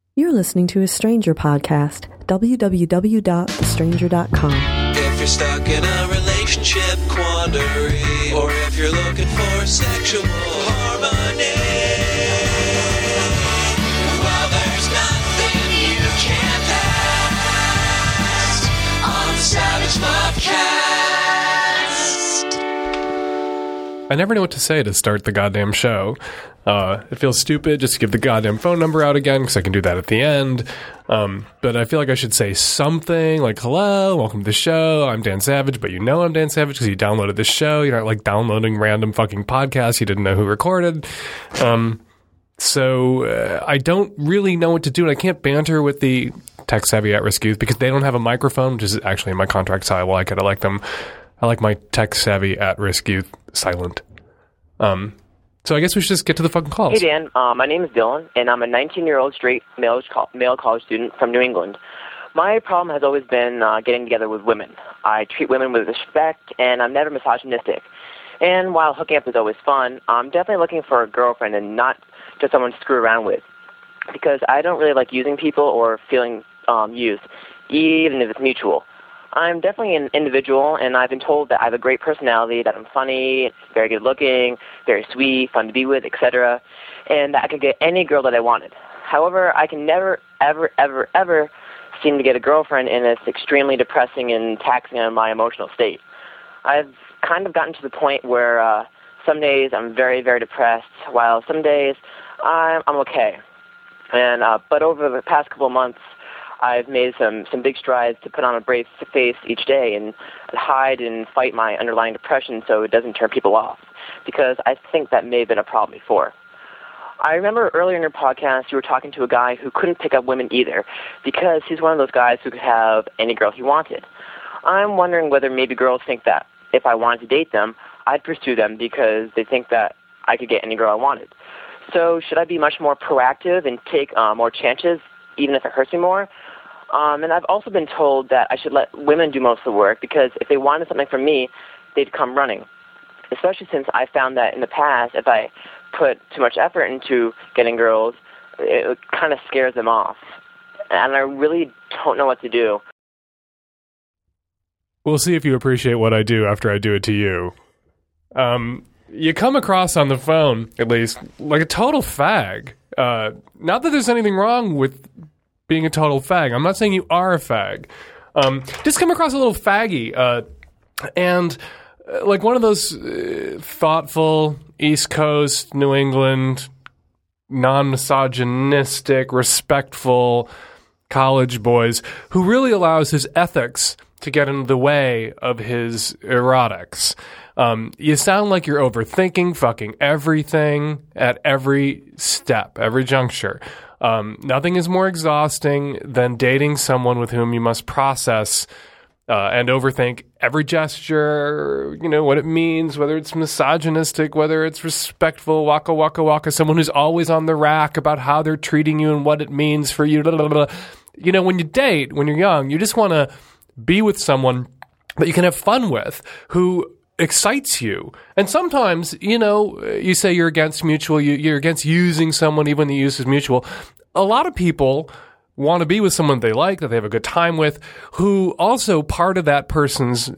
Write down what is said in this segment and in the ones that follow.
You're listening to a Stranger podcast, www.thestranger.com. If you're stuck in a relationship quandary, or if you're looking for sexual harmony, well, there's nothing you can't ask on the Savage Lovecast. I never know what to say to start the goddamn show. It feels stupid just to give the goddamn phone number out again, because I can do that at the end. But I feel like I should say something like, hello, welcome to the show. I'm Dan Savage, but you know I'm Dan Savage because you downloaded this show. You're not like downloading random fucking podcasts you didn't know who recorded. So I don't really know what to do, and I can't banter with the tech savvy at-risk youth because they don't have a microphone, which is actually in my contract, so I like it. I like my tech savvy at-risk youth silent. So I guess we should just get to the fucking calls. Hey, Dan. My name is Dylan, and I'm a 19-year-old straight male college student from New England. My problem has always been getting together with women. I treat women with respect, and I'm never misogynistic. And while hooking up is always fun, I'm definitely looking for a girlfriend and not just someone to screw around with, because I don't really like using people or feeling used, even if it's mutual. I'm definitely an individual, and I've been told that I have a great personality, that I'm funny, very good looking, very sweet, fun to be with, etc., and that I could get any girl that I wanted. However, I can never, ever, ever, ever seem to get a girlfriend, and it's extremely depressing and taxing on my emotional state. I've kind of gotten to the point where some days I'm very, very depressed, while some days I'm okay. And but over the past couple of months, I've made some big strides to put on a brave face each day and hide and fight my underlying depression so it doesn't turn people off, because I think that may have been a problem before. I remember earlier in your podcast you were talking to a guy who couldn't pick up women either because he's one of those guys who could have any girl he wanted. I'm wondering whether maybe girls think that if I wanted to date them, I'd pursue them because they think that I could get any girl I wanted. So should I be much more proactive and take more chances, even if it hurts me more? And I've also been told that I should let women do most of the work because if they wanted something from me, they'd come running. Especially since I found that in the past, if I put too much effort into getting girls, it kind of scares them off. And I really don't know what to do. We'll see if you appreciate what I do after I do it to you. You come across on the phone, at least, like a total fag. Not that there's anything wrong with being a total fag. I'm not saying you are a fag. Just come across a little faggy. And like one of those thoughtful East Coast, New England, non-misogynistic, respectful college boys who really allows his ethics to get in the way of his erotics. You sound like you're overthinking fucking everything at every step, every juncture. Nothing is more exhausting than dating someone with whom you must process and overthink every gesture, you know, what it means, whether it's misogynistic, whether it's respectful, waka, waka, waka, someone who's always on the rack about how they're treating you and what it means for you. Blah, blah, blah. You know, when you date, when you're young, you just want to be with someone that you can have fun with, who excites you. And sometimes, you know, you say you're against mutual, you're against using someone even when the use is mutual. A lot of people want to be with someone they like, that they have a good time with, who also part of that person's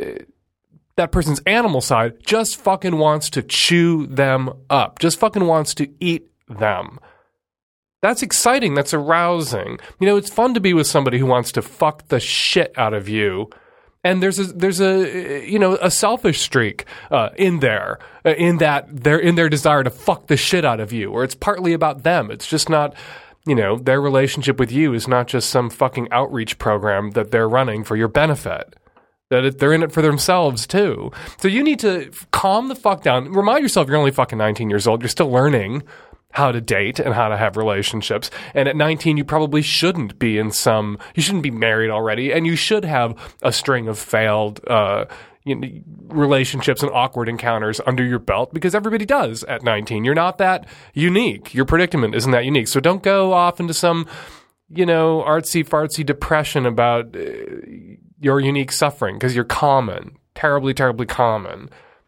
animal side just fucking wants to chew them up, just fucking wants to eat them. That's exciting. That's arousing. You know, it's fun to be with somebody who wants to fuck the shit out of you. And there's a you know, a selfish streak in there, in that they're in their desire to fuck the shit out of you, or it's partly about them. It's just not, you know, their relationship with you is not just some fucking outreach program that they're running for your benefit. That they're in it for themselves too. So you need to calm the fuck down. Remind yourself you're only fucking 19 years old. You're still learning how to date and how to have relationships. And at 19, you probably shouldn't be you shouldn't be married already, and you should have a string of failed relationships and awkward encounters under your belt, because everybody does at 19. You're not that unique. Your predicament isn't that unique. So don't go off into some, you know, artsy-fartsy depression about your unique suffering, because you're common. Terribly, terribly common.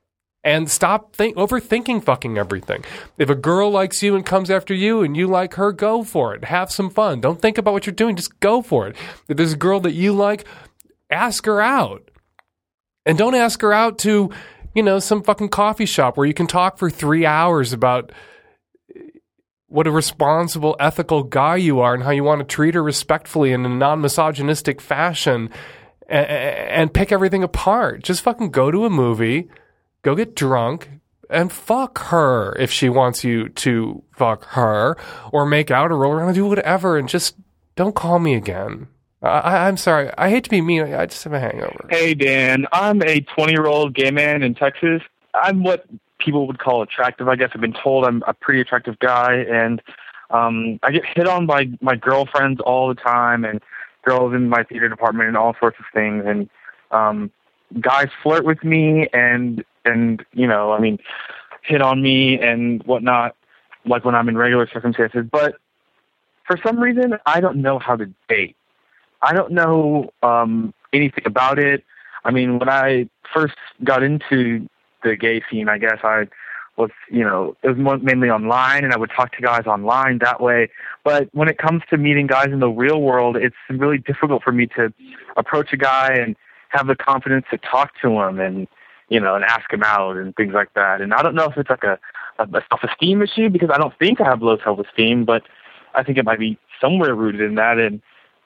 And stop overthinking fucking everything. If a girl likes you and comes after you and you like her, go for it. Have some fun. Don't think about what you're doing. Just go for it. If there's a girl that you like, ask her out. And don't ask her out to, some fucking coffee shop where you can talk for 3 hours about what a responsible, ethical guy you are and how you want to treat her respectfully in a non-misogynistic fashion and pick everything apart. Just fucking go to a movie, go get drunk, and fuck her if she wants you to fuck her, or make out or roll around and do whatever, and just don't call me again. I'm sorry. I hate to be mean. I just have a hangover. Hey, Dan. I'm a 20-year-old gay man in Texas. I'm what people would call attractive, I guess. I've been told I'm a pretty attractive guy, and I get hit on by my girlfriends all the time, and girls in my theater department and all sorts of things, and guys flirt with me and hit on me and whatnot, like when I'm in regular circumstances. But for some reason, I don't know how to date. I don't know anything about it. I mean, when I first got into the gay scene, I guess I was, it was mainly online, and I would talk to guys online that way. But when it comes to meeting guys in the real world, it's really difficult for me to approach a guy and have the confidence to talk to him and ask him out and things like that. And I don't know if it's like a self-esteem issue, because I don't think I have low self-esteem, but I think it might be somewhere rooted in that. And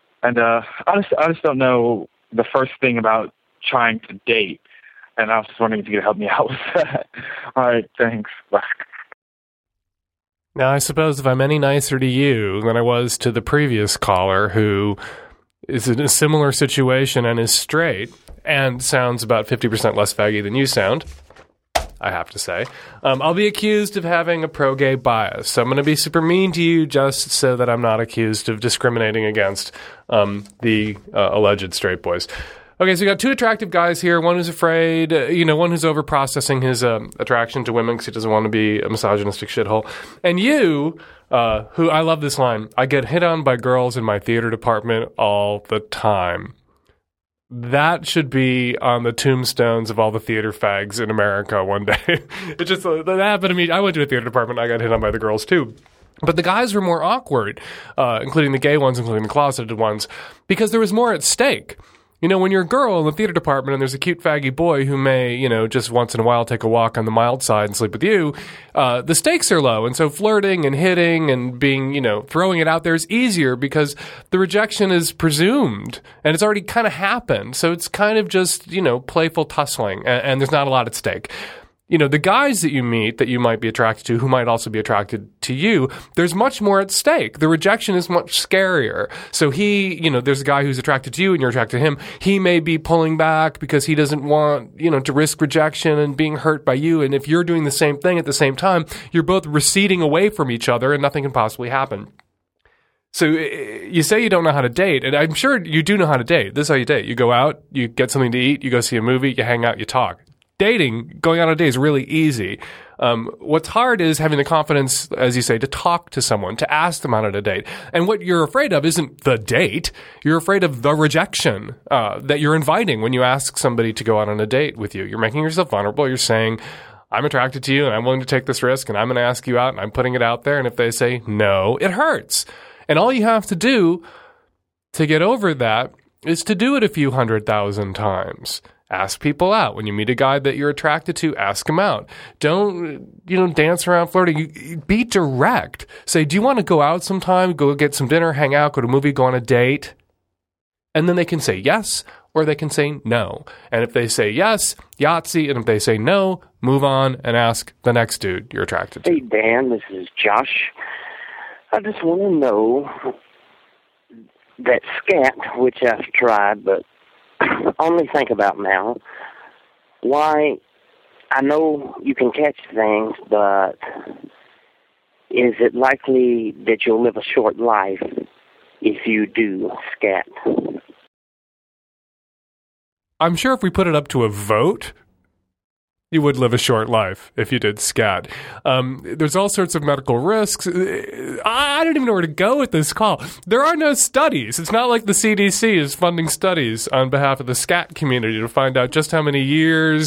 I just don't know the first thing about trying to date. And I was just wondering if you could help me out with that. All right, thanks. Bye. Now, I suppose if I'm any nicer to you than I was to the previous caller, who is in a similar situation and is straight and sounds about 50% less faggy than you sound, I have to say, I'll be accused of having a pro-gay bias. So I'm going to be super mean to you just so that I'm not accused of discriminating against the alleged straight boys. Okay, so we got two attractive guys here. One who's afraid, one who's over-processing his attraction to women because he doesn't want to be a misogynistic shithole. And you, who, I love this line, I get hit on by girls in my theater department all the time. That should be on the tombstones of all the theater fags in America one day. It just that happened to me. I went to a theater department. I got hit on by the girls too. But the guys were more awkward, including the gay ones, including the closeted ones, because there was more at stake. When you're a girl in the theater department and there's a cute faggy boy who may, just once in a while take a walk on the mild side and sleep with you, the stakes are low. And so flirting and hitting and being, throwing it out there is easier because the rejection is presumed and it's already kind of happened. So it's kind of just, playful tussling and there's not a lot at stake. The guys that you meet that you might be attracted to, who might also be attracted to you, there's much more at stake. The rejection is much scarier. So there's a guy who's attracted to you and you're attracted to him. He may be pulling back because he doesn't want, to risk rejection and being hurt by you. And if you're doing the same thing at the same time, you're both receding away from each other and nothing can possibly happen. So you say you don't know how to date, and I'm sure you do know how to date. This is how you date. You go out, you get something to eat, you go see a movie, you hang out, you talk. Dating, going on a date is really easy. What's hard is having the confidence, as you say, to talk to someone, to ask them out on a date. And what you're afraid of isn't the date. You're afraid of the rejection that you're inviting when you ask somebody to go out on a date with you. You're making yourself vulnerable. You're saying, I'm attracted to you and I'm willing to take this risk and I'm going to ask you out and I'm putting it out there. And if they say no, it hurts. And all you have to do to get over that is to do it a few 100,000 times. Ask people out. When you meet a guy that you're attracted to, ask him out. Don't, dance around flirting. Be direct. Say, do you want to go out sometime? Go get some dinner, hang out, go to a movie, go on a date? And then they can say yes, or they can say no. And if they say yes, Yahtzee. And if they say no, move on and ask the next dude you're attracted to. Hey, Dan, this is Josh. I just want to know that scat, which I've tried, but only think about now, why, I know you can catch things, but is it likely that you'll live a short life if you do scat? I'm sure if we put it up to a vote, you would live a short life if you did scat. There's all sorts of medical risks. I don't even know where to go with this call. There are no studies. It's not like the CDC is funding studies on behalf of the scat community to find out just how many years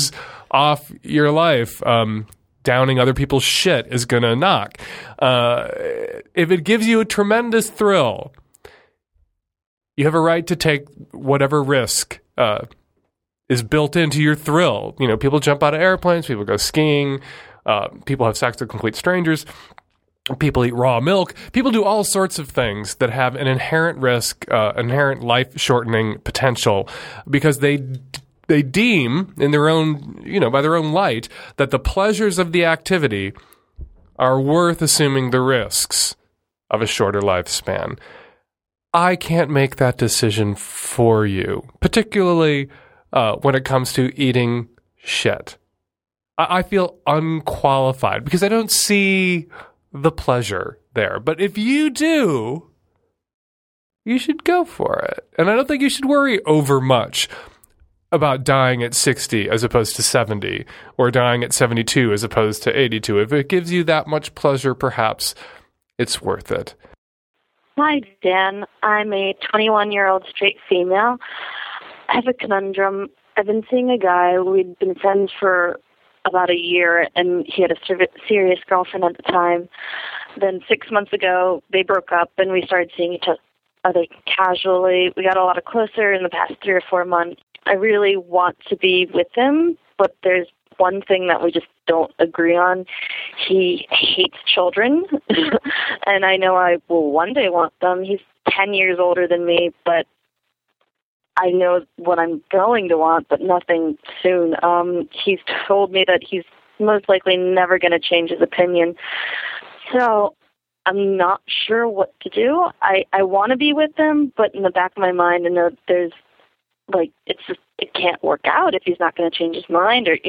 off your life. Downing other people's shit is going to knock. If it gives you a tremendous thrill, you have a right to take whatever risk is built into your thrill. You know, people jump out of airplanes, people go skiing, people have sex with complete strangers, people eat raw milk, people do all sorts of things that have an inherent risk, inherent life-shortening potential, because they deem in their own, by their own light, that the pleasures of the activity are worth assuming the risks of a shorter lifespan. I can't make that decision for you, particularly when it comes to eating shit. I feel unqualified because I don't see the pleasure there. But if you do, you should go for it. And I don't think you should worry over much about dying at 60 as opposed to 70, or dying at 72 as opposed to 82. If it gives you that much pleasure, perhaps it's worth it. Hi, Dan. I'm a 21-year-old straight female. I have a conundrum. I've been seeing a guy. We'd been friends for about a year, and he had a serious girlfriend at the time. Then 6 months ago, they broke up, and we started seeing each other casually. We got a lot closer in the past 3 or 4 months. I really want to be with him, but there's one thing that we just don't agree on. He hates children, and I know I will one day want them. He's 10 years older than me, but I know what I'm going to want, but nothing soon. He's told me that he's most likely never going to change his opinion. So I'm not sure what to do. I want to be with him, but in the back of my mind, I know there's, it can't work out if he's not going to change his mind, or,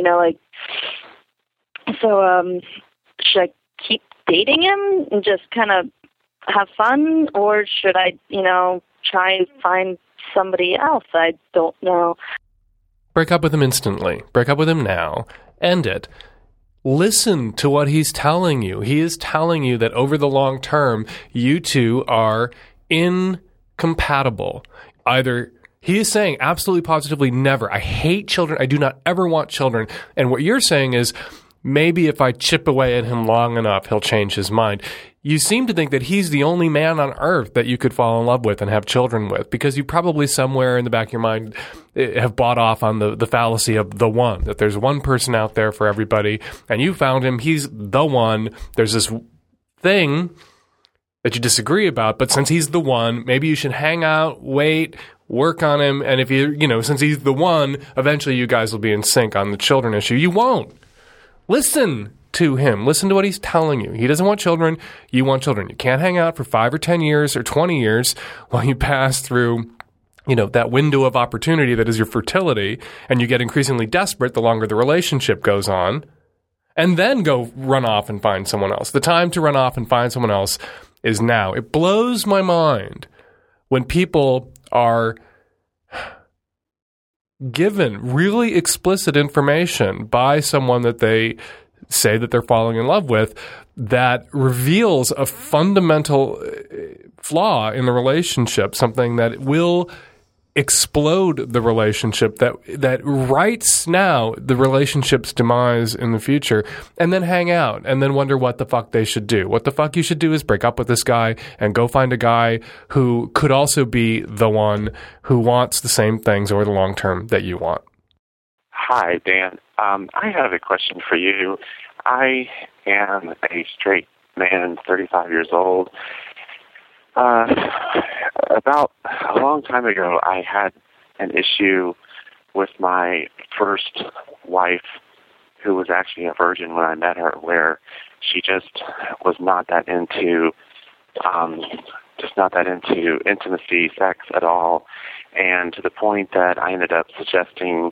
so should I keep dating him and just kind of have fun, or should I, try and find somebody else? I don't know. Break up with him instantly. Break up with him now. End it. Listen to what he's telling you. He is telling you that over the long term, you two are incompatible. Either he is saying absolutely positively never. I hate children. I do not ever want children. And what you're saying is maybe if I chip away at him long enough, he'll change his mind. You seem to think that he's the only man on earth that you could fall in love with and have children with, because you probably somewhere in the back of your mind have bought off on the fallacy of the one, that there's one person out there for everybody, and you found him. He's the one. There's this thing that you disagree about, but since he's the one, maybe you should hang out, wait, work on him, and if since he's the one, eventually you guys will be in sync on the children issue. You won't. Listen to him. Listen to what he's telling you. He doesn't want children. You want children. You can't hang out for 5 or 10 years or 20 years while you pass through, that window of opportunity that is your fertility, and you get increasingly desperate the longer the relationship goes on, and then go run off and find someone else. The time to run off and find someone else is now. It blows my mind when people are given really explicit information by someone that they say that they're falling in love with that reveals a fundamental flaw in the relationship, something that will explode the relationship, that writes now the relationship's demise in the future, and then hang out and then wonder what the fuck they should do. What the fuck you should do is break up with this guy and go find a guy who could also be the one who wants the same things over the long term that you want. Hi, Dan. I have a question for you. I am a straight man, 35 years old. About a long time ago, I had an issue with my first wife, who was actually a virgin when I met her, where she just was not that into intimacy, sex at all, and to the point that I ended up suggesting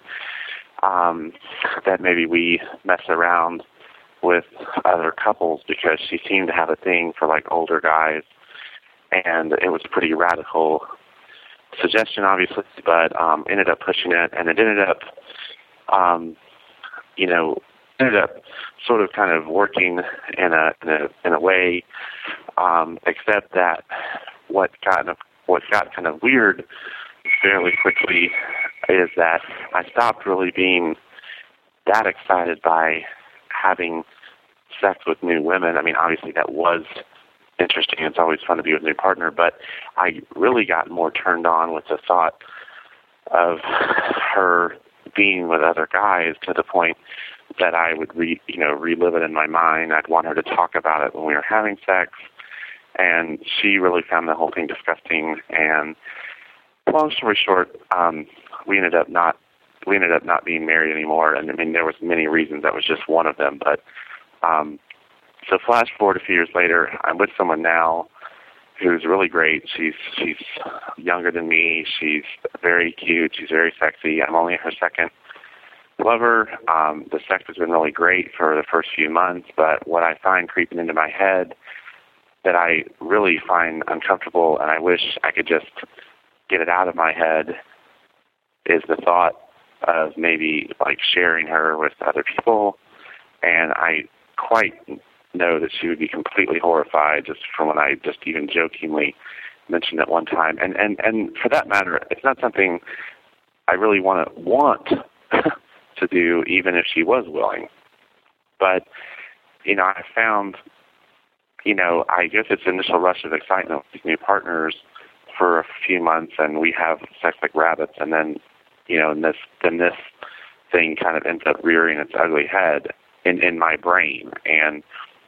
that maybe we mess around with other couples, because she seemed to have a thing for older guys. And it was a pretty radical suggestion, obviously, but ended up pushing it, and it ended up sort of kind of working in a way, except that what got kind of weird fairly quickly is that I stopped really being that excited by having sex with new women. I mean, obviously that was interesting. It's always fun to be with a new partner, but I really got more turned on with the thought of her being with other guys to the point that I would relive it in my mind. I'd want her to talk about it when we were having sex, and she really found the whole thing disgusting. And long story short, we ended up not being married anymore. And I mean, there was many reasons. That was just one of them. But so flash forward a few years later, I'm with someone now who's really great. She's younger than me. She's very cute. She's very sexy. I'm only her second lover. The sex has been really great for the first few months, but what I find creeping into my head that I really find uncomfortable, and I wish I could just get it out of my head, is the thought of maybe like sharing her with other people. And I quite know that she would be completely horrified just from when I just even jokingly mentioned it one time. And for that matter, it's not something I really want to do, even if she was willing. But, I found, I guess it's initial rush of excitement with new partners for a few months, and we have sex like rabbits, and then, this thing kind of ends up rearing its ugly head in my brain. And,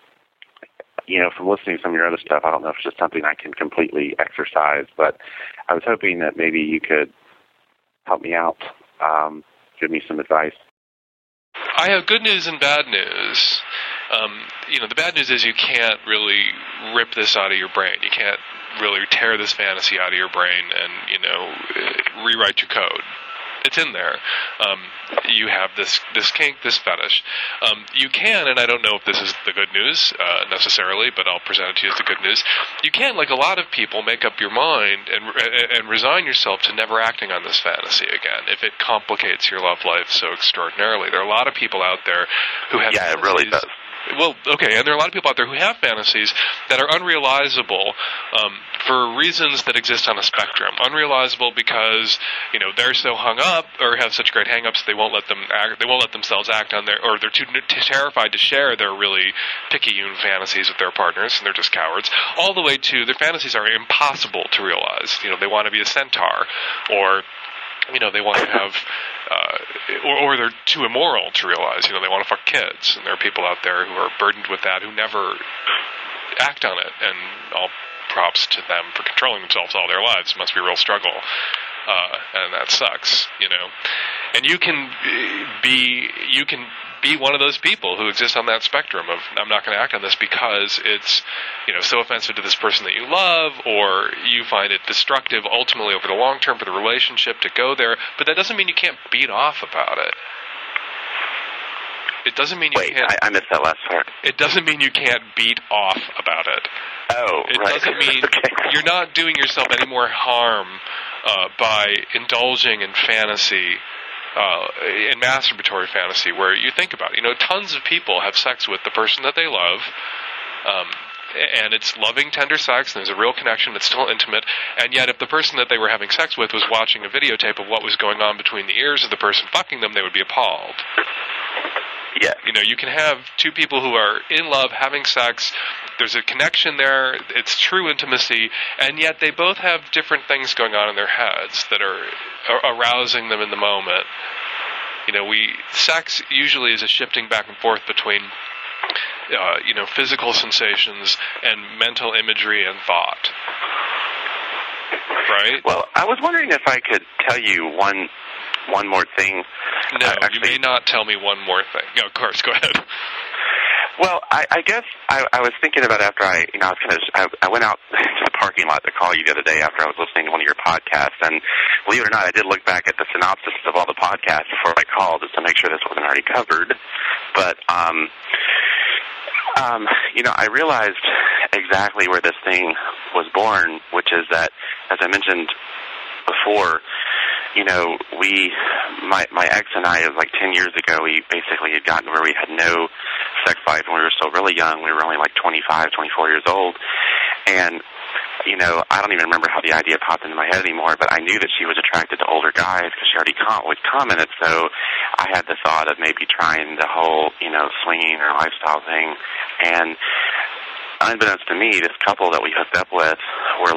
from listening to some of your other stuff, I don't know if it's just something I can completely exercise, but I was hoping that maybe you could help me out, give me some advice. I have good news and bad news. The bad news is you can't really rip this out of your brain. You can't really tear this fantasy out of your brain and, rewrite your code. It's in there. You have this kink, this fetish. You can, and I don't know if this is the good news necessarily, but I'll present it to you as the good news. You can, like a lot of people, make up your mind and resign yourself to never acting on this fantasy again if it complicates your love life so extraordinarily. There are a lot of people out there who have fantasies. It really does. Well, okay, and there are a lot of people out there who have fantasies that are unrealizable for reasons that exist on a spectrum. Unrealizable because, they're so hung up or have such great hang-ups they won't let themselves act on or they're too terrified to share their really picayune fantasies with their partners, and they're just cowards, all the way to their fantasies are impossible to realize. They want to be a centaur, or they want to have, or they're too immoral to realize, they want to fuck kids. And there are people out there who are burdened with that who never act on it. And all props to them for controlling themselves all their lives. It must be a real struggle. And that sucks, And you can be one of those people who exist on that spectrum of, I'm not going to act on this because it's, so offensive to this person that you love, or you find it destructive ultimately over the long term for the relationship to go there. But that doesn't mean you can't beat off about it. It doesn't mean you can't... I missed that last part. It doesn't mean you can't beat off about it. Oh, it right. doesn't mean you're not doing yourself any more harm by indulging in fantasy, in masturbatory fantasy, where you think about it. Tons of people have sex with the person that they love, and it's loving, tender sex, and there's a real connection, it's still intimate, and yet if the person that they were having sex with was watching a videotape of what was going on between the ears of the person fucking them, they would be appalled. Yeah. You can have two people who are in love, having sex, there's a connection there, it's true intimacy, and yet they both have different things going on in their heads that are arousing them in the moment. Sex usually is a shifting back and forth between physical sensations and mental imagery and thought. Right? Well, I was wondering if I could tell you one more thing. No, you may not tell me one more thing. No, of course, go ahead. Well, I guess I was thinking about after I went out to the parking lot to call you the other day after I was listening to one of your podcasts, and believe it or not, I did look back at the synopsis of all the podcasts before I called just to make sure this wasn't already covered. But I realized exactly where this thing was born, which is that, as I mentioned before, my ex and I, it was like 10 years ago, we basically had gotten where we had no sex life, and we were still really young. We were only like 25, 24 years old. And I don't even remember how the idea popped into my head anymore, but I knew that she was attracted to older guys because she already always commented, so I had the thought of maybe trying the whole, swinging or lifestyle thing. And unbeknownst to me, this couple that we hooked up with were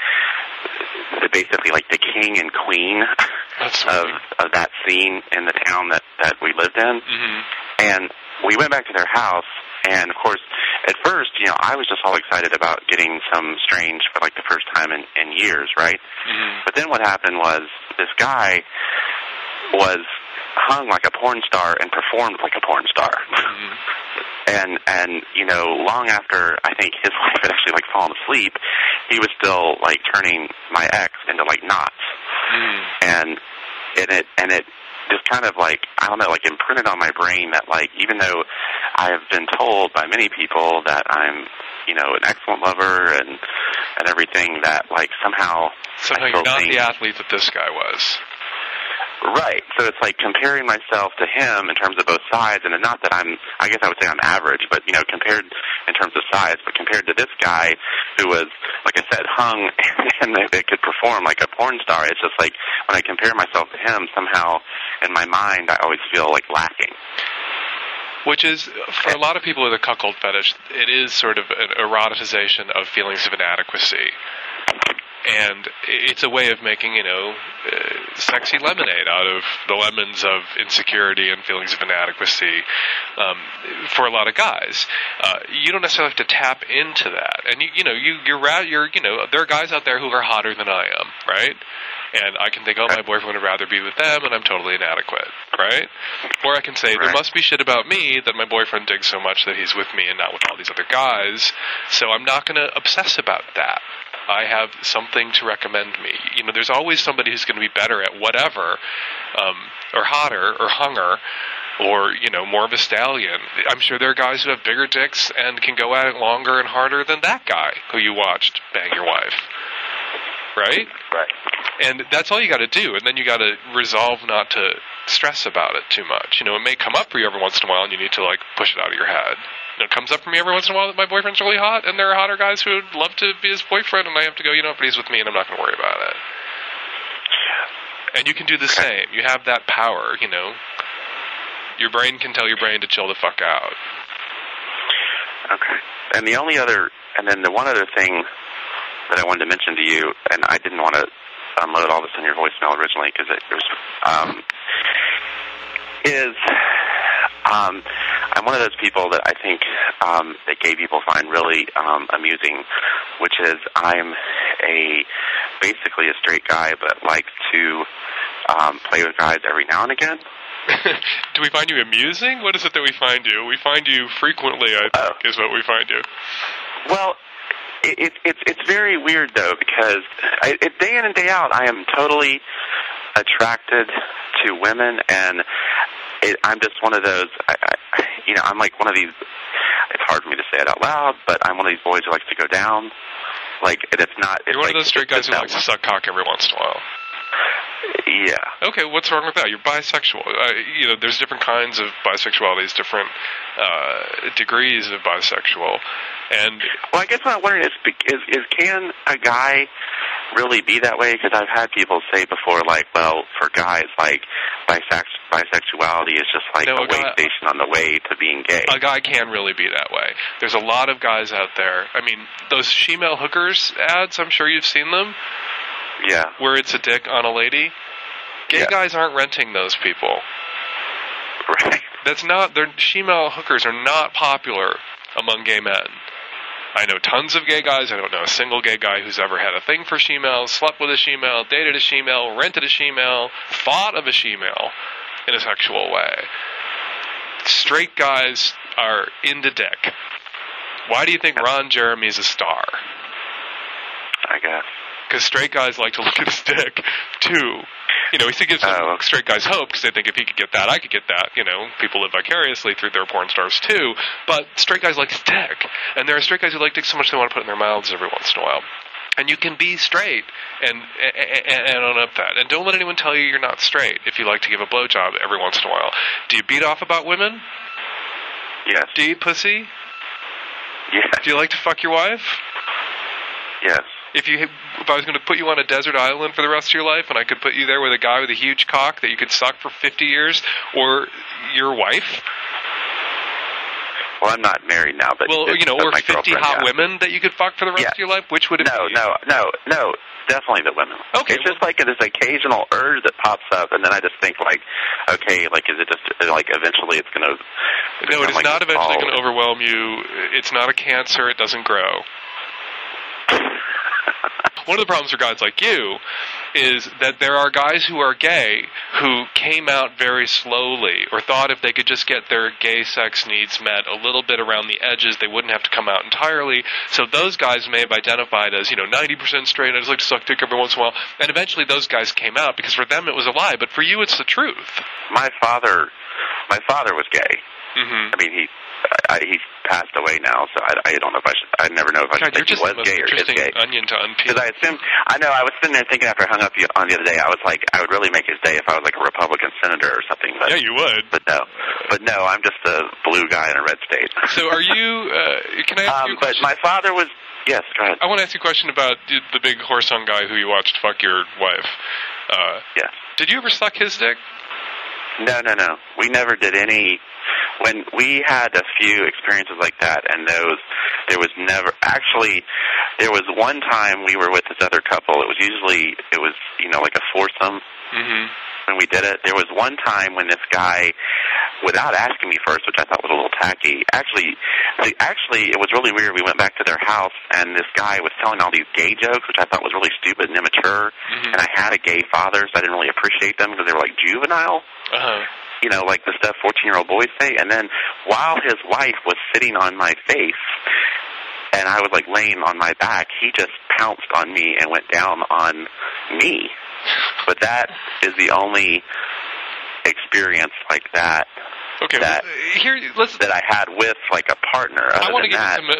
basically like the king and queen of that scene in the town that we lived in. Mm-hmm. And we went back to their house, and of course, at first, I was just all excited about getting some strange for the first time in years, right? Mm-hmm. But then what happened was this guy was hung like a porn star and performed like a porn star. Mm-hmm. And long after I think his wife had actually fallen asleep, he was still turning my ex into knots. Mm-hmm. And it just kind of I don't know, imprinted on my brain that even though I have been told by many people that I'm an excellent lover and everything, that somehow you're not the athlete that this guy was. Right. So it's comparing myself to him in terms of both sides, and not that I guess I would say I'm average, but, compared in terms of size, but compared to this guy who was, like I said, hung and that could perform like a porn star, it's just when I compare myself to him, somehow in my mind I always feel lacking. Which is, for a lot of people with a cuckold fetish, it is sort of an eroticization of feelings of inadequacy. And it's a way of making, sexy lemonade out of the lemons of insecurity and feelings of inadequacy for a lot of guys. You don't necessarily have to tap into that. And, there are guys out there who are hotter than I am, right? And I can think, my boyfriend would rather be with them, and I'm totally inadequate, right? Or I can say, there must be shit about me that my boyfriend digs so much that he's with me and not with all these other guys, so I'm not going to obsess about that. I have something to recommend me. There's always somebody who's going to be better at whatever, or hotter, or hunger, or, more of a stallion. I'm sure there are guys who have bigger dicks and can go at it longer and harder than that guy who you watched bang your wife. Right? Right. And that's all you got to do, and then you got to resolve not to stress about it too much. It may come up for you every once in a while, and you need to push it out of your head. It comes up for me every once in a while that my boyfriend's really hot, and there are hotter guys who would love to be his boyfriend, and I have to go, but he's with me, and I'm not going to worry about it. And you can do the same. You have that power. Your brain can tell your brain to chill the fuck out. Okay. And the one other thing that I wanted to mention to you, and I didn't want to unload all this on your voicemail originally because I'm one of those people that I think that gay people find really amusing, which is I'm basically a straight guy, but like to play with guys every now and again. Do we find you amusing? What is it that we find you? We find you frequently, I think, is what we find you. Well, it's very weird, though, because day in and day out, I am totally attracted to women, and I'm just one of those, I'm like one of these, it's hard for me to say it out loud, but I'm one of these boys who likes to go down. You're one of those straight guys who likes to suck cock every once in a while. Yeah. Okay, what's wrong with that? You're bisexual. There's different kinds of bisexualities, different degrees of bisexual. And well, I guess what I'm wondering is can a guy really be that way? Because I've had people say before, for guys, bisexuality is just a way station on the way to being gay. A guy can really be that way. There's a lot of guys out there. I mean, those she-male hookers ads, I'm sure you've seen them. Yeah. Where it's a dick on a lady. Gay guys aren't renting those people. Right. She-male hookers are not popular among gay men. I know tons of gay guys. I don't know a single gay guy who's ever had a thing for she-male, slept with a she-male, dated a she-male, rented a she-male, thought of a she-male in a sexual way. Straight guys are into dick. Why do you think Ron Jeremy's a star? I guess. Because straight guys like to look at his dick, too. He gives straight guys hope, because they think if he could get that, I could get that. People live vicariously through their porn stars, too. But straight guys like his dick. And there are straight guys who like dick so much they want to put it in their mouths every once in a while. And you can be straight and own up that. And don't let anyone tell you you're not straight if you like to give a blowjob every once in a while. Do you beat off about women? Yes. Do you eat pussy? Yes. Do you like to fuck your wife? Yes. If I was going to put you on a desert island for the rest of your life, and I could put you there with a guy with a huge cock that you could suck for 50 years, or your wife? Well, I'm not married now, but or 50 hot women that you could fuck for the rest of your life. Which would it be? No. Definitely the women. Okay, it's just like this occasional urge that pops up, and then I just think like, okay, like is it just like eventually it's going to? No, it is not eventually going to overwhelm you. It's not a cancer. It doesn't grow. One of the problems for guys like you is that there are guys who are gay who came out very slowly, or thought if they could just get their gay sex needs met a little bit around the edges, they wouldn't have to come out entirely. So those guys may have identified as, 90% straight, I just like to suck dick every once in a while. And eventually those guys came out because for them it was a lie, but for you it's the truth. My father was gay. Mm-hmm. I mean, he's passed away now, so I don't know if I never know if I should think he was gay or is gay. Onion to unpeel. Because I was sitting there thinking after I hung up on the other day, I was like, I would really make his day if I was like a Republican senator or something. But, yeah, you would. But no, I'm just a blue guy in a red state. So are you, can I ask you a question? But my father was, yes, go ahead. I want to ask you a question about the big horse-hung guy who you watched fuck your wife. Yes. Did you ever suck his dick? No. We never did any. When we had a few experiences like that, and there was one time we were with this other couple. It was like a foursome. Mm-hmm. When we did it, there was one time when this guy, without asking me first, which I thought was a little tacky, actually, it was really weird. We went back to their house, and this guy was telling all these gay jokes, which I thought was really stupid and immature. Mm-hmm. And I had a gay father, so I didn't really appreciate them because they were like juvenile. Uh-huh. Like the stuff 14-year-old boys say. And then while his wife was sitting on my face and I was like laying on my back, he just pounced on me and went down on me. But that is the only experience like that. Okay, that I had with like a partner. I want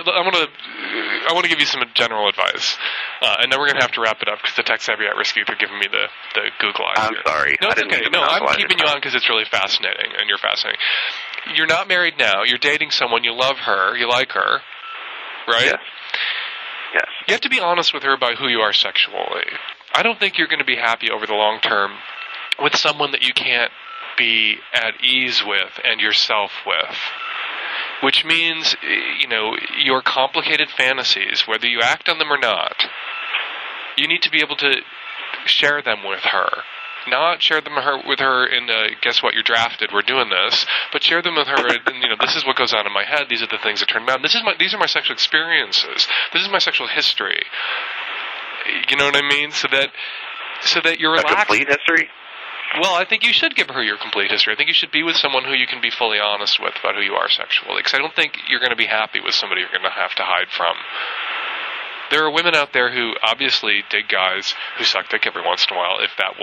to give you some general advice, and then we're gonna have to wrap it up because the tech savvy at-risk youth are giving me the Google eye. I'm sorry. No, it's okay. No, I'm keeping you on because it's really fascinating, and you're fascinating. You're not married now. You're dating someone. You love her. You like her, right? Yes. You have to be honest with her about who you are sexually. I don't think you're going to be happy over the long term with someone that you can't be at ease with and yourself with, which means, your complicated fantasies, whether you act on them or not, you need to be able to share them with her. Not share them with her in guess what, you're drafted, we're doing this, but share them with her and, this is what goes on in my head, these are the things that turn me on, these are my sexual experiences, this is my sexual history. You know what I mean? So that you're relaxed. A complete history? Well, I think you should give her your complete history. I think you should be with someone who you can be fully honest with about who you are sexually. Because I don't think you're going to be happy with somebody you're going to have to hide from. There are women out there who obviously dig guys who suck dick every once in a while. If that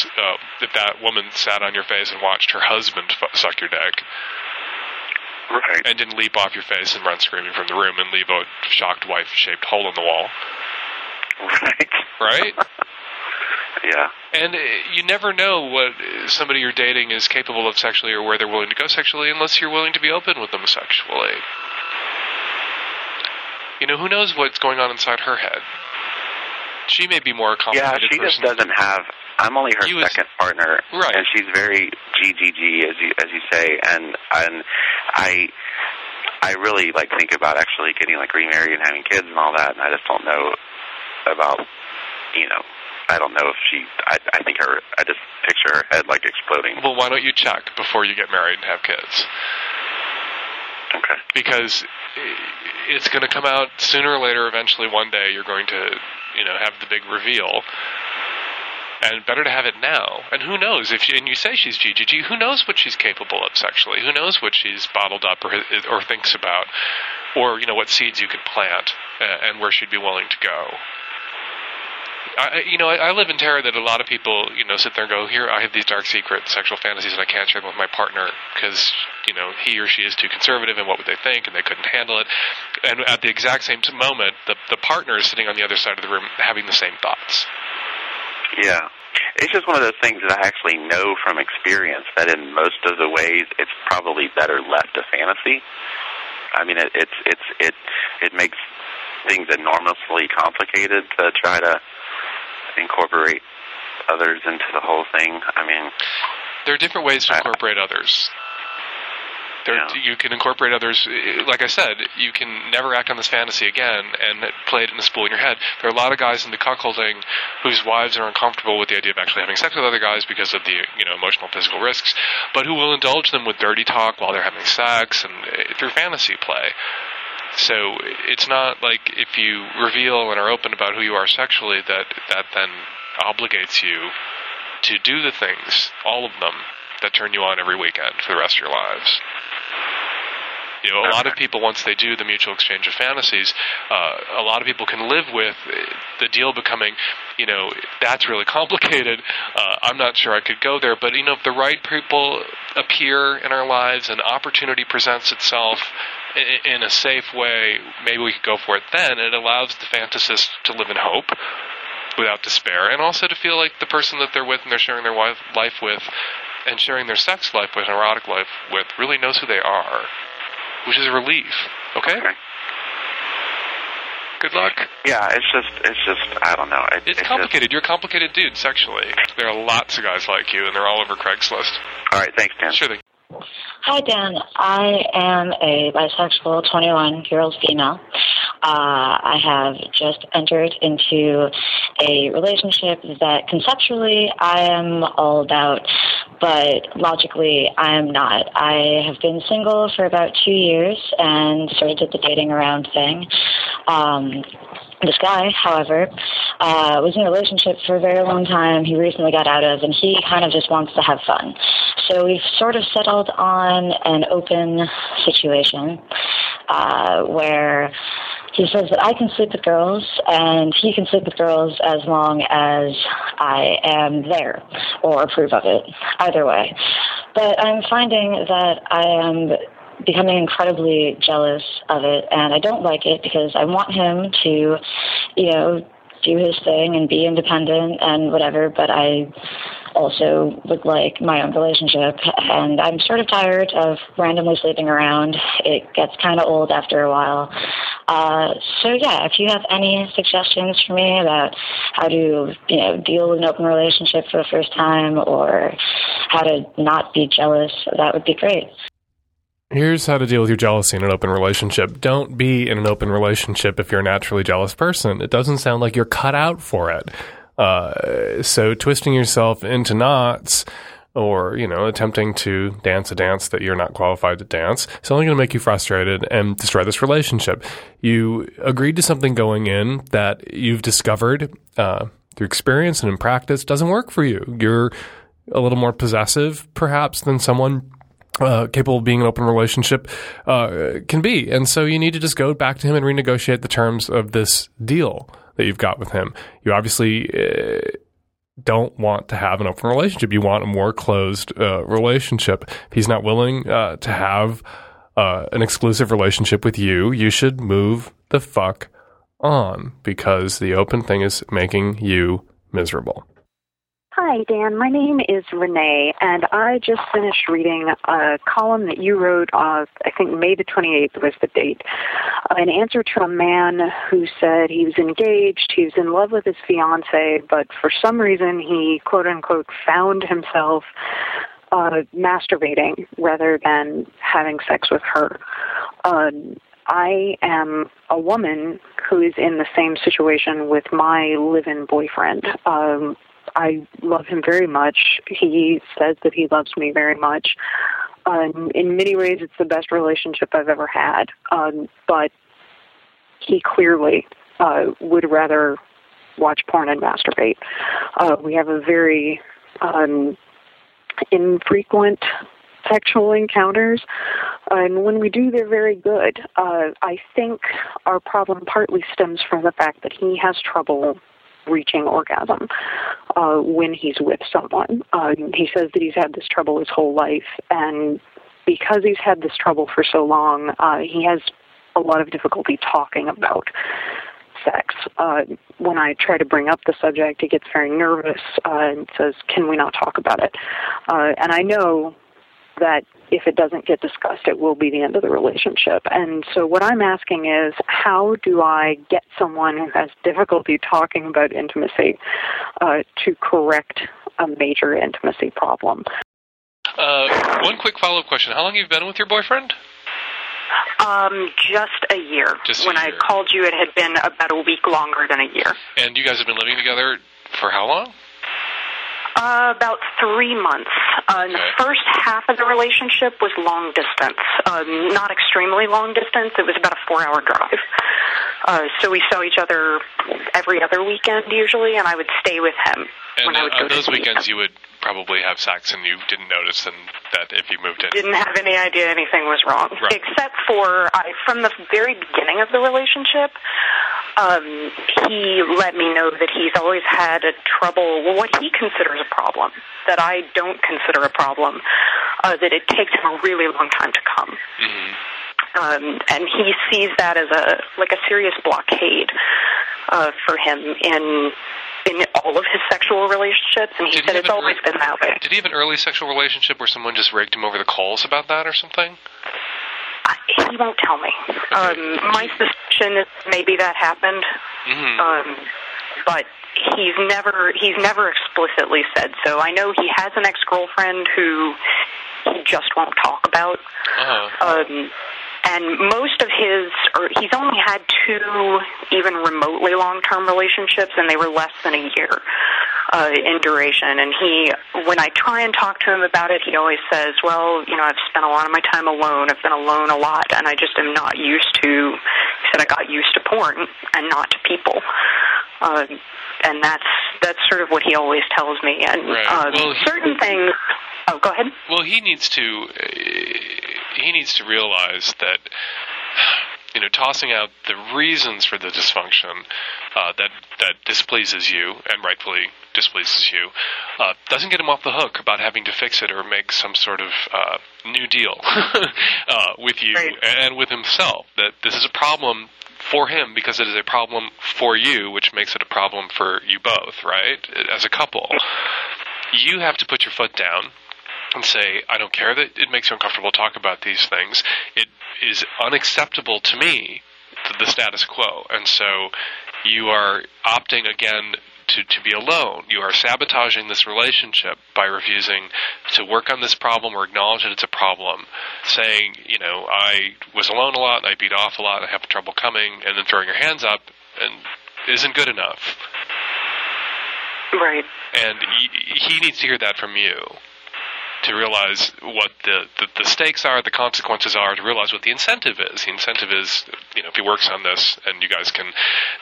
woman sat on your face and watched her husband suck your dick, right, and didn't leap off your face and run screaming from the room and leave a shocked wife-shaped hole in the wall, right? Yeah. And you never know what somebody you're dating is capable of sexually or where they're willing to go sexually unless you're willing to be open with them sexually. Who knows what's going on inside her head? She may be more a complicated person. Yeah, she just doesn't have... I'm only her second partner. Right. And she's very GGG, as you say, and I really think about actually getting remarried and having kids and all that, and I just don't know about, I don't know if I think I just picture her head exploding. Well, why don't you check before you get married and have kids? Okay. Because it's going to come out sooner or later, eventually one day you're going to, have the big reveal. And better to have it now. And who knows, and you say she's GGG, who knows what she's capable of sexually? Who knows what she's bottled up or thinks about? Or, what seeds you could plant and where she'd be willing to go. I live in terror that a lot of people, sit there and go, here, I have these dark secret sexual fantasies and I can't share them with my partner because, he or she is too conservative and what would they think and they couldn't handle it. And at the exact same moment, the partner is sitting on the other side of the room having the same thoughts. Yeah. It's just one of those things that I actually know from experience that in most of the ways it's probably better left to fantasy. I mean, it makes things enormously complicated to try to incorporate others into the whole thing? I mean, there are different ways to incorporate others. You can incorporate others. Like I said, you can never act on this fantasy again and play it in a spool in your head. There are a lot of guys into cuckolding whose wives are uncomfortable with the idea of actually having sex with other guys because of the emotional, physical risks, but who will indulge them with dirty talk while they're having sex and through fantasy play. So it's not like if you reveal and are open about who you are sexually that then obligates you to do the things, all of them, that turn you on every weekend for the rest of your lives. A lot of people, once they do the mutual exchange of fantasies, a lot of people can live with the deal becoming, that's really complicated. I'm not sure I could go there. But, if the right people appear in our lives and opportunity presents itself in a safe way, maybe we could go for it then. It allows the fantasist to live in hope without despair, and also to feel like the person that they're with and they're sharing their life with and sharing their sex life with, an erotic life with, really knows who they are, which is a relief. Okay? Good luck. Yeah, it's just I don't know. It's complicated. You're a complicated dude sexually. There are lots of guys like you, and they're all over Craigslist. All right, thanks, Dan. Sure thing. Hi, Dan. I am a bisexual 21-year-old female. I have just entered into a relationship that conceptually I am all about, but logically I am not. I have been single for about 2 years and sort of did the dating around thing. This guy, however, was in a relationship for a very long time. He recently got out of, and he kind of just wants to have fun. So we've sort of settled on an open situation where he says that I can sleep with girls and he can sleep with girls as long as I am there or approve of it, either way. But I'm finding that I am becoming incredibly jealous of it, and I don't like it because I want him to, do his thing and be independent and whatever, but I also would like my own relationship, and I'm sort of tired of randomly sleeping around. It gets kind of old after a while. So yeah, if you have any suggestions for me about how to, deal with an open relationship for the first time or how to not be jealous, that would be great. Here's how to deal with your jealousy in an open relationship. Don't be in an open relationship if you're a naturally jealous person. It doesn't sound like you're cut out for it. So twisting yourself into knots or, attempting to dance a dance that you're not qualified to dance, it's only going to make you frustrated and destroy this relationship. You agreed to something going in that you've discovered through experience and in practice doesn't work for you. You're a little more possessive, perhaps, than someone capable of being an open relationship can be. And so you need to just go back to him and renegotiate the terms of this deal that you've got with him. You obviously don't want to have an open relationship. You want a more closed relationship. If he's not willing to have an exclusive relationship with you, you should move the fuck on because the open thing is making you miserable. Hi, Dan. My name is Renee, and I just finished reading a column that you wrote, I think May the 28th was the date, an answer to a man who said he was engaged, he was in love with his fiancée, but for some reason he, quote-unquote, found himself masturbating rather than having sex with her. I am a woman who is in the same situation with my live-in boyfriend. I love him very much. He says that he loves me very much. In many ways, it's the best relationship I've ever had. But he clearly would rather watch porn and masturbate. We have a very infrequent sexual encounters, and when we do, they're very good. I think our problem partly stems from the fact that he has trouble reaching orgasm when he's with someone. He says that he's had this trouble his whole life, and because he's had this trouble for so long, he has a lot of difficulty talking about sex. When I try to bring up the subject, he gets very nervous and says, "Can we not talk about it?" And I know that if it doesn't get discussed, it will be the end of the relationship. And so what I'm asking is, how do I get someone who has difficulty talking about intimacy to correct a major intimacy problem? One quick follow-up question. How long have you been with your boyfriend? Just a year. When I called you, it had been about a week longer than a year. And you guys have been living together for how long? About 3 months. The first half of the relationship was long distance. Not extremely long distance. It was about a 4-hour drive. So we saw each other every other weekend usually, and I would stay with him. And when I would go on those to weekends, you would probably have sex, and you didn't notice that if you moved in. Didn't have any idea anything was wrong, right. Except for from the very beginning of the relationship, he let me know that he's always had what he considers a problem, that I don't consider a problem, that it takes him a really long time to come. Mm-hmm. And he sees that as a serious blockade for him in all of his sexual relationships, and he said it's always been that way. Did he have an early sexual relationship where someone just raked him over the coals about that or something? He won't tell me. Okay. My suspicion is maybe that happened, but he's never explicitly said so. I know he has an ex-girlfriend who he just won't talk about. And most of he's only had 2 even remotely long-term relationships, and they were less than a year in duration. And when I try and talk to him about it, he always says, well, I've spent a lot of my time alone. I've been alone a lot, and I just am not used to, he said, I got used to porn and not to people. And that's sort of what he always tells me. And right. certain things... Oh, go ahead. Well, he needs to realize that, tossing out the reasons for the dysfunction that displeases you, and rightfully displeases you, doesn't get him off the hook about having to fix it or make some sort of new deal with you and with himself. That this is a problem for him because it is a problem for you, which makes it a problem for you both, right? As a couple. You have to put your foot down and say, I don't care that it makes you uncomfortable to talk about these things. It is unacceptable to me, the status quo. And so you are opting again to be alone. You are sabotaging this relationship by refusing to work on this problem or acknowledge that it's a problem, saying, I was alone a lot, I beat off a lot, I have trouble coming, and then throwing your hands up and isn't good enough. Right. And he needs to hear that from you, to realize what the stakes are, the consequences are, to realize what the incentive is. The incentive is, if he works on this, and you guys can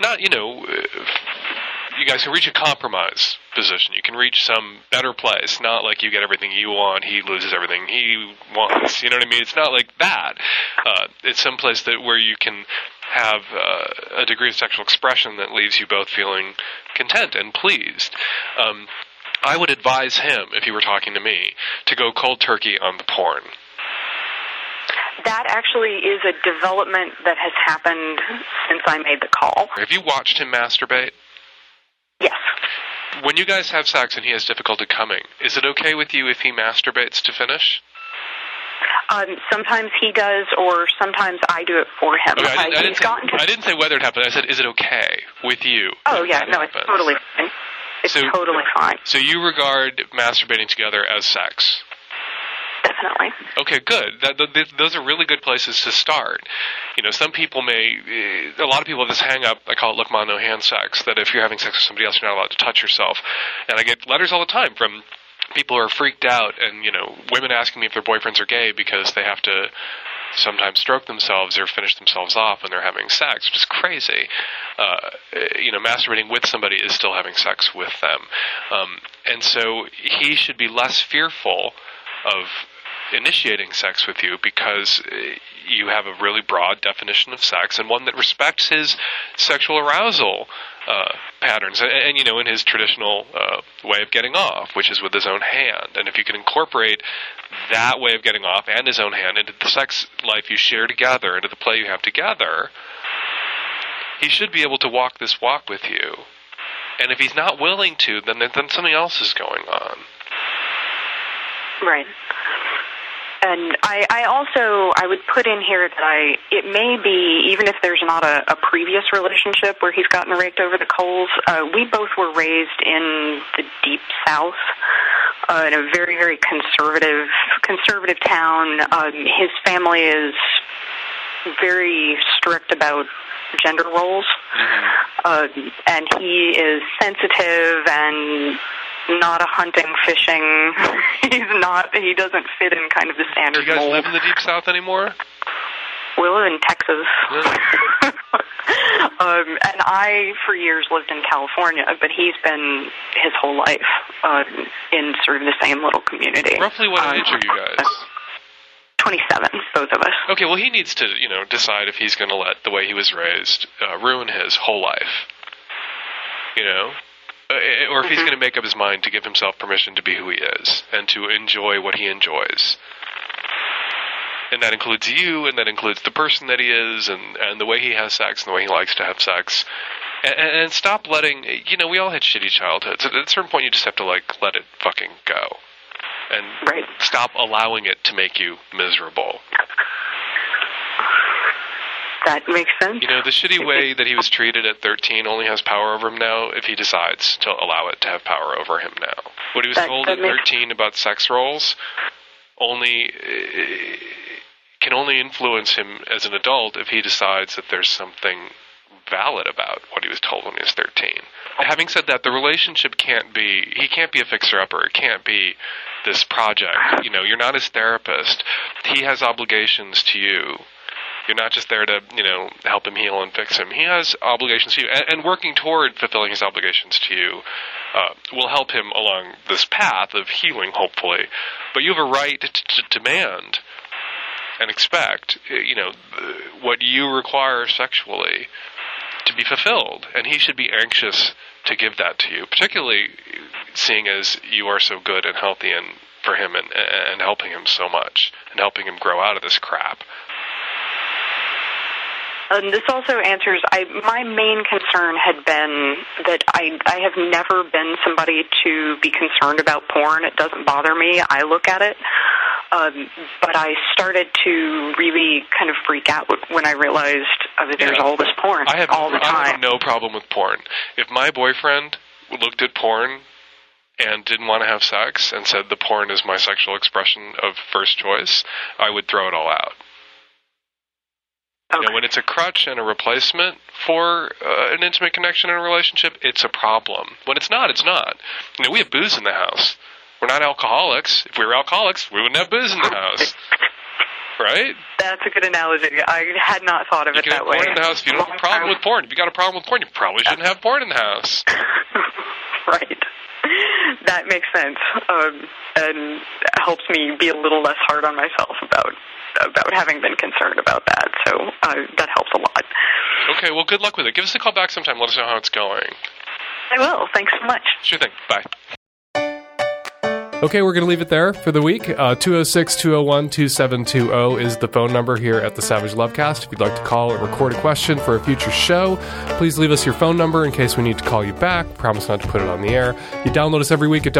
you guys can reach a compromise position. You can reach some better place. Not like you get everything you want, he loses everything he wants. You know what I mean? It's not like that. It's some place where you can have a degree of sexual expression that leaves you both feeling content and pleased. I would advise him, if he were talking to me, to go cold turkey on the porn. That actually is a development that has happened since I made the call. Have you watched him masturbate? Yes. When you guys have sex and he has difficulty coming, is it okay with you if he masturbates to finish? Sometimes he does, or sometimes I do it for him. Okay, I didn't say whether it happened. I said, is it okay with you? Oh, yeah. No, it's totally fine. It's totally fine. So you regard masturbating together as sex? Definitely. Okay, good. Those are really good places to start. Some people a lot of people have this hang-up, I call it look, ma, no hand sex, that if you're having sex with somebody else, you're not allowed to touch yourself. And I get letters all the time from people who are freaked out, and, women asking me if their boyfriends are gay because they have to sometimes stroke themselves or finish themselves off when they're having sex, which is crazy. Masturbating with somebody is still having sex with them. And so he should be less fearful of initiating sex with you because you have a really broad definition of sex and one that respects his sexual arousal patterns and in his traditional way of getting off, which is with his own hand. And if you can incorporate that way of getting off and his own hand into the sex life you share together, into the play you have together, he should be able to walk this walk with you. And if he's not willing to, then something else is going on. Right. And I would put in here that it may be, even if there's not a previous relationship where he's gotten raked over the coals, we both were raised in the deep South, in a very, very conservative town. His family is very strict about gender roles, and he is sensitive and not a hunting, fishing. He doesn't fit in kind of the standard mold. Do you guys live in the Deep South anymore? We live in Texas. Really? And I, for years, lived in California, but he's been his whole life in sort of the same little community. Roughly what age are you guys? 27, both of us. Okay, well, he needs to, decide if he's going to let the way he was raised ruin his whole life. Or if he's going to make up his mind to give himself permission to be who he is and to enjoy what he enjoys. And that includes you, and that includes the person that he is, and the way he has sex, and the way he likes to have sex. And stop letting, we all had shitty childhoods. At a certain point, you just have to, let it fucking go. And stop allowing it to make you miserable. That makes sense. The shitty way that he was treated at 13 only has power over him now if he decides to allow it to have power over him now. What he was told at 13 about sex roles can only influence him as an adult if he decides that there's something valid about what he was told when he was 13. Having said that, the relationship he can't be a fixer-upper. It can't be this project. You're not his therapist. He has obligations to you. You're not just there to, help him heal and fix him. He has obligations to you. And working toward fulfilling his obligations to you will help him along this path of healing, hopefully. But you have a right to demand and expect, what you require sexually to be fulfilled. And he should be anxious to give that to you, particularly seeing as you are so good and healthy and for him and helping him so much and helping him grow out of this crap. This also answers, my main concern had been that I have never been somebody to be concerned about porn. It doesn't bother me. I look at it. But I started to really kind of freak out when I realized that there's all this porn all the time. I have no problem with porn. If my boyfriend looked at porn and didn't want to have sex and said the porn is my sexual expression of first choice, I would throw it all out. Okay. When it's a crutch and a replacement for an intimate connection in a relationship, it's a problem. When it's not, it's not. We have booze in the house. We're not alcoholics. If we were alcoholics, we wouldn't have booze in the house. Right? That's a good analogy. I had not thought of it that way. You can have porn in the house if you don't have a problem with porn. If you got a problem with porn, you probably shouldn't have porn in the house. Right. That makes sense. And helps me be a little less hard on myself about having been concerned about that. So that helps a lot. Okay, well, good luck with it. Give us a call back sometime. Let us know how it's going. I will. Thanks so much. Sure thing. Bye. Okay, we're going to leave it there for the week. 206-201-2720 is the phone number here at the Savage Lovecast. If you'd like to call or record a question for a future show, please leave us your phone number in case we need to call you back. Promise not to put it on the air. You download us every week at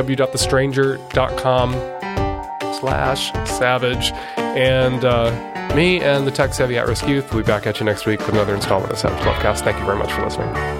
www.thestranger.com/savage. And me and the tech-savvy at-risk youth will be back at you next week with another installment of Savage Lovecast. Thank you very much for listening.